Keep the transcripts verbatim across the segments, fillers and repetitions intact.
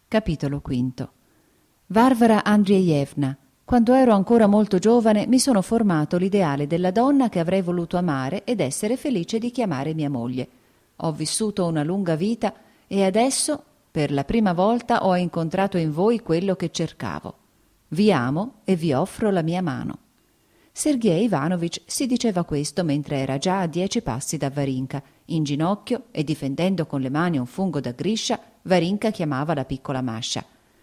Capitolo quinto. Varvara Andrieyevna, quando ero ancora molto giovane mi sono formato l'ideale della donna che avrei voluto amare ed essere felice di chiamare mia moglie. Ho vissuto una lunga vita e adesso, per la prima volta, ho incontrato in voi quello che cercavo. Vi amo e vi offro la mia mano. Sergej Ivanovich si diceva questo mentre era già a dieci passi da Varinka. In ginocchio e difendendo con le mani un fungo da Grisha, Varinka chiamava la piccola Masha.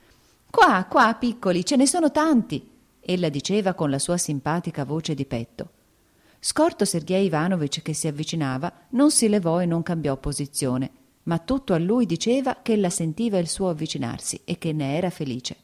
«Qua, qua, piccoli, ce ne sono tanti!» ella diceva con la sua simpatica voce di petto. Scorto Sergej Ivanovich che si avvicinava, non si levò e non cambiò posizione, ma tutto a lui diceva che ella sentiva il suo avvicinarsi e che ne era felice.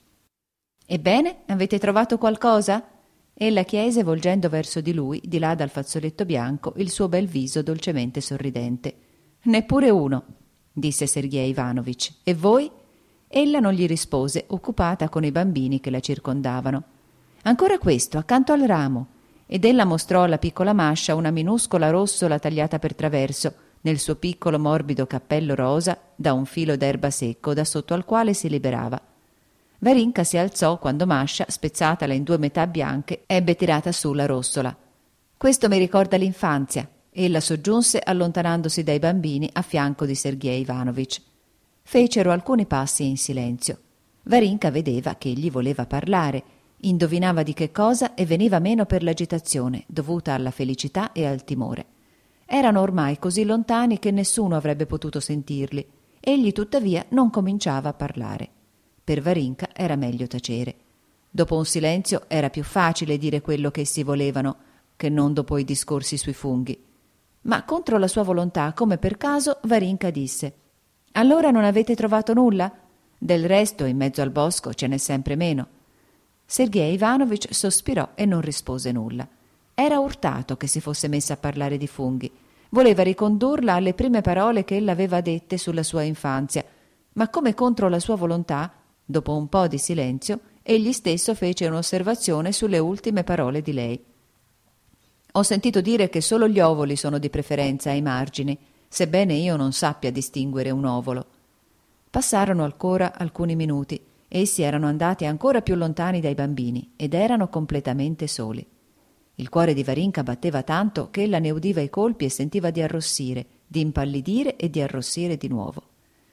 «Ebbene, avete trovato qualcosa?» ella chiese volgendo verso di lui, di là dal fazzoletto bianco, il suo bel viso dolcemente sorridente. «Neppure uno», disse Sergej Ivanovich. «E voi?» Ella non gli rispose, occupata con i bambini che la circondavano. «Ancora questo, accanto al ramo», ed ella mostrò alla piccola Masha una minuscola rossola tagliata per traverso, nel suo piccolo morbido cappello rosa, da un filo d'erba secco da sotto al quale si liberava. Varinka si alzò quando Masha, spezzatala in due metà bianche, ebbe tirata su la rossola. «Questo mi ricorda l'infanzia», ella soggiunse allontanandosi dai bambini a fianco di Sergej Ivanovich. Fecero alcuni passi in silenzio. Varinka vedeva che egli voleva parlare, indovinava di che cosa e veniva meno per l'agitazione dovuta alla felicità e al timore. Erano ormai così lontani che nessuno avrebbe potuto sentirli. Egli tuttavia non cominciava a parlare. Per Varinka era meglio tacere. Dopo un silenzio era più facile dire quello che essi volevano che non dopo i discorsi sui funghi. Ma contro la sua volontà, come per caso, Varinka disse: «Allora non avete trovato nulla? Del resto in mezzo al bosco ce n'è sempre meno». Sergej Ivanovich sospirò e non rispose nulla. Era urtato che si fosse messa a parlare di funghi. Voleva ricondurla alle prime parole che ella aveva dette sulla sua infanzia, ma come contro la sua volontà, dopo un po' di silenzio, egli stesso fece un'osservazione sulle ultime parole di lei. «Ho sentito dire che solo gli ovoli sono di preferenza ai margini, sebbene io non sappia distinguere un ovolo». Passarono ancora alcuni minuti. Essi erano andati ancora più lontani dai bambini ed erano completamente soli. Il cuore di Varinka batteva tanto che ella ne udiva i colpi e sentiva di arrossire, di impallidire e di arrossire di nuovo.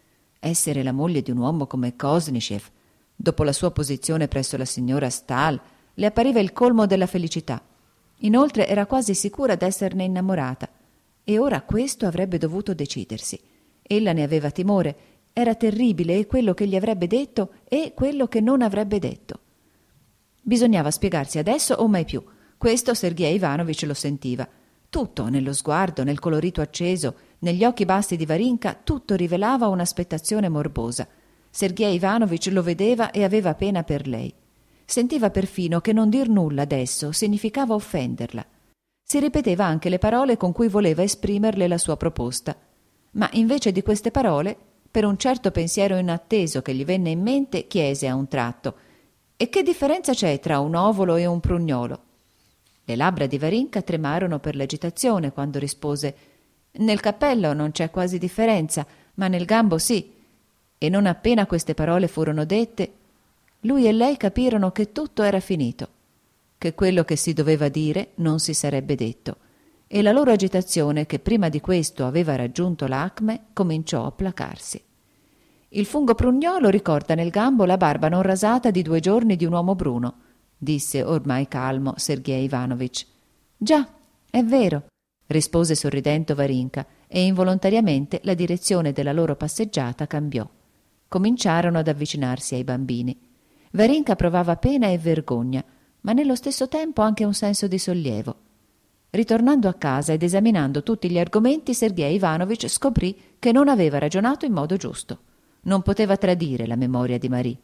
Essere la moglie di un uomo come Koznishev, dopo la sua posizione presso la signora Stahl, le appariva il colmo della felicità. Inoltre era quasi sicura d'esserne innamorata, e ora questo avrebbe dovuto decidersi. Ella ne aveva timore, era terribile e quello che gli avrebbe detto e quello che non avrebbe detto. Bisognava spiegarsi adesso o mai più. Questo Sergej Ivanovich lo sentiva. Tutto, nello sguardo, nel colorito acceso, negli occhi bassi di Varinka, tutto rivelava un'aspettazione morbosa. Sergej Ivanovich lo vedeva e aveva pena per lei. Sentiva perfino che non dir nulla adesso significava offenderla. Si ripeteva anche le parole con cui voleva esprimerle la sua proposta. Ma invece di queste parole, per un certo pensiero inatteso che gli venne in mente, chiese a un tratto: «E che differenza c'è tra un ovolo e un prugnolo?» Le labbra di Varinka tremarono per l'agitazione quando rispose: «Nel cappello non c'è quasi differenza, ma nel gambo sì». E non appena queste parole furono dette, lui e lei capirono che tutto era finito, che quello che si doveva dire non si sarebbe detto, e la loro agitazione, che prima di questo aveva raggiunto l'acme, cominciò a placarsi. «Il fungo prugnolo ricorda nel gambo la barba non rasata di due giorni di un uomo bruno», disse ormai calmo Sergej Ivanovich. «Già, è vero», rispose sorridendo Varinka, e involontariamente la direzione della loro passeggiata cambiò. Cominciarono ad avvicinarsi ai bambini. Varinka provava pena e vergogna, ma nello stesso tempo anche un senso di sollievo. Ritornando a casa ed esaminando tutti gli argomenti, Sergej Ivanovich scoprì che non aveva ragionato in modo giusto. Non poteva tradire la memoria di Marie.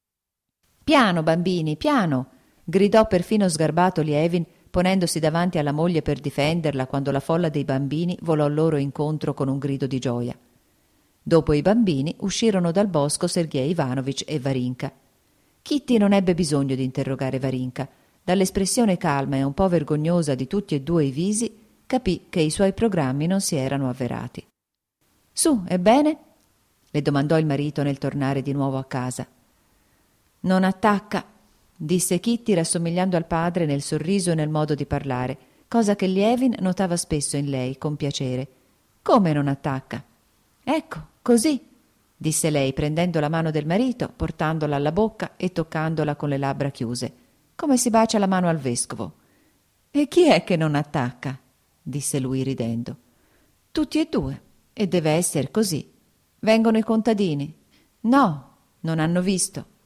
«Piano, bambini, piano!» gridò perfino sgarbato Lievin, ponendosi davanti alla moglie per difenderla quando la folla dei bambini volò loro incontro con un grido di gioia. Dopo i bambini uscirono dal bosco Sergej Ivanovich e Varinka. Kitty non ebbe bisogno di interrogare Varinka. Dall'espressione calma e un po' vergognosa di tutti e due i visi, capì che i suoi programmi non si erano avverati. «Su, ebbene?» le domandò il marito nel tornare di nuovo a casa. Non attacca, disse Kitty rassomigliando al padre nel sorriso e nel modo di parlare, cosa che Lievin notava spesso in lei con piacere. Come non attacca? Ecco, così, disse lei prendendo la mano del marito, portandola alla bocca e toccandola con le labbra chiuse, come si bacia la mano al vescovo. E chi è che non attacca? Disse lui ridendo. Tutti e due, e deve essere così. Vengono i contadini. No, non hanno visto.